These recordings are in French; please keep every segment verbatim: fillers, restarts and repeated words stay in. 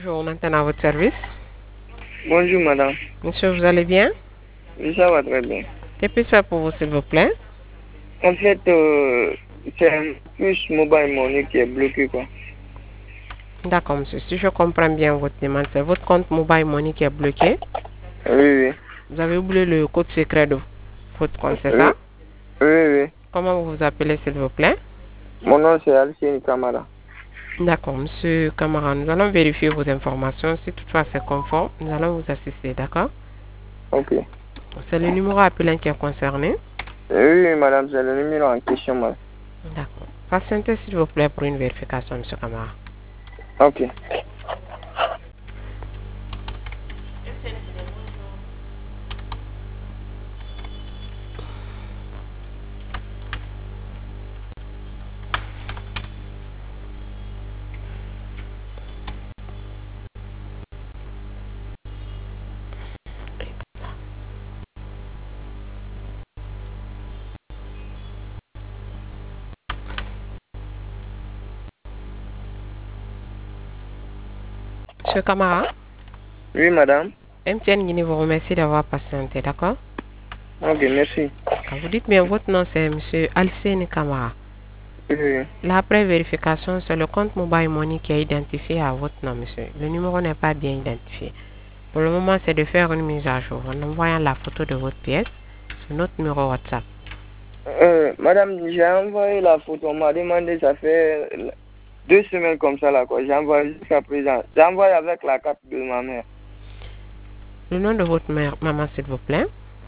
Bonjour, on entend à votre service. Bonjour madame. Monsieur, vous allez bien? Oui, ça va très bien. Que puis-je faire pour vous, s'il vous plaît? En fait, euh, c'est un plus mobile money qui est bloqué quoi. D'accord, monsieur. Si je comprends bien votre demande, c'est votre compte Mobile Money qui est bloqué. Oui, oui. Vous avez oublié le code secret de votre compte, c'est Oui, ça? oui, oui. Comment vous vous appelez, s'il vous plaît? Mon nom c'est Alcine Kamara. D'accord, monsieur Camara, nous allons vérifier vos informations. Si toutefois c'est conforme, nous allons vous assister, d'accord? Ok. C'est le numéro appelant qui est concerné. Oui, oui, madame, c'est le numéro en question, madame. D'accord. Patientez, s'il vous plaît, pour une vérification, monsieur Camara. Ok. Monsieur Camara, Oui, madame. M T N Guinée vous remercie d'avoir patienté, d'accord? Ok, merci. Vous dites bien votre nom, c'est monsieur Alcine Camara. Oui, oui. Là, après vérification, c'est le compte Mobile Money qui est identifié à votre nom, monsieur. Le numéro n'est pas bien identifié. Pour le moment, c'est de faire une mise à jour en envoyant la photo de votre pièce sur notre numéro WhatsApp. Euh, madame, j'ai envoyé la photo. On m'a demandé, ça fait deux semaines comme ça là quoi. J'ai envoyé jusqu'à présent. J'ai envoyé avec la carte de ma mère. Le nom de votre mère, maman, s'il vous plaît?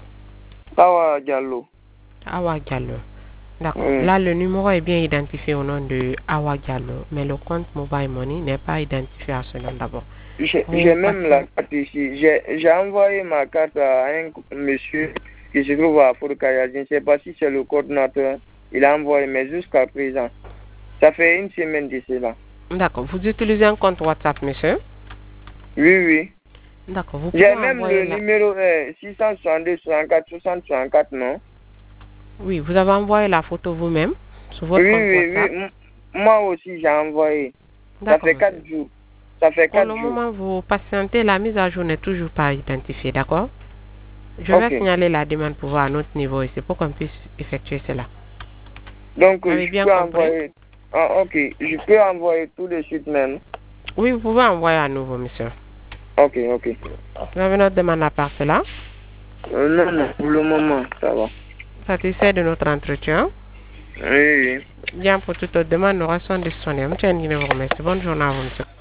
Awa Diallo. Awa Diallo. D'accord. Oui. Là, le numéro est bien identifié au nom de Awa Diallo, mais le compte Mobile Money n'est pas identifié à ce nom d'abord. J'ai Vous même la passez... carte ici. J'ai envoyé ma carte à un monsieur qui se trouve à Fourkaya. Je ne sais pas si c'est le coordinateur. Il a envoyé, mais jusqu'à présent. Ça fait une semaine d'ici là. D'accord. Vous utilisez un compte WhatsApp, monsieur? Oui, oui. D'accord. Vous pouvez J'ai même envoyer le la... numéro euh, six cent soixante-deux, soixante-quatre, soixante, soixante-quatre, non? Oui, vous avez envoyé la photo vous-même sur votre Oui, compte oui, oui. WhatsApp. M- Moi aussi, j'ai envoyé. Ça D'accord, fait monsieur. quatre jours. Ça fait Pour quatre le jours. moment, vous patientez, la mise à jour n'est toujours pas identifiée, d'accord? Je vais Ok. signaler la demande pour voir à notre niveau ici pour qu'on puisse effectuer cela. Donc, Vous euh, avez je bien peux compris? envoyer. Ah, ok. Je peux envoyer tout de suite même. Oui, vous pouvez envoyer à nouveau, monsieur. Ok, ok. Vous avez notre demande à part cela? Euh, non, non, pour le moment, ça va. Satisfait de notre entretien? Oui, oui. Bien, pour toute autre demande, nous restons disponibles. Monsieur Nguyen vous remercie. Bonne journée à vous, monsieur.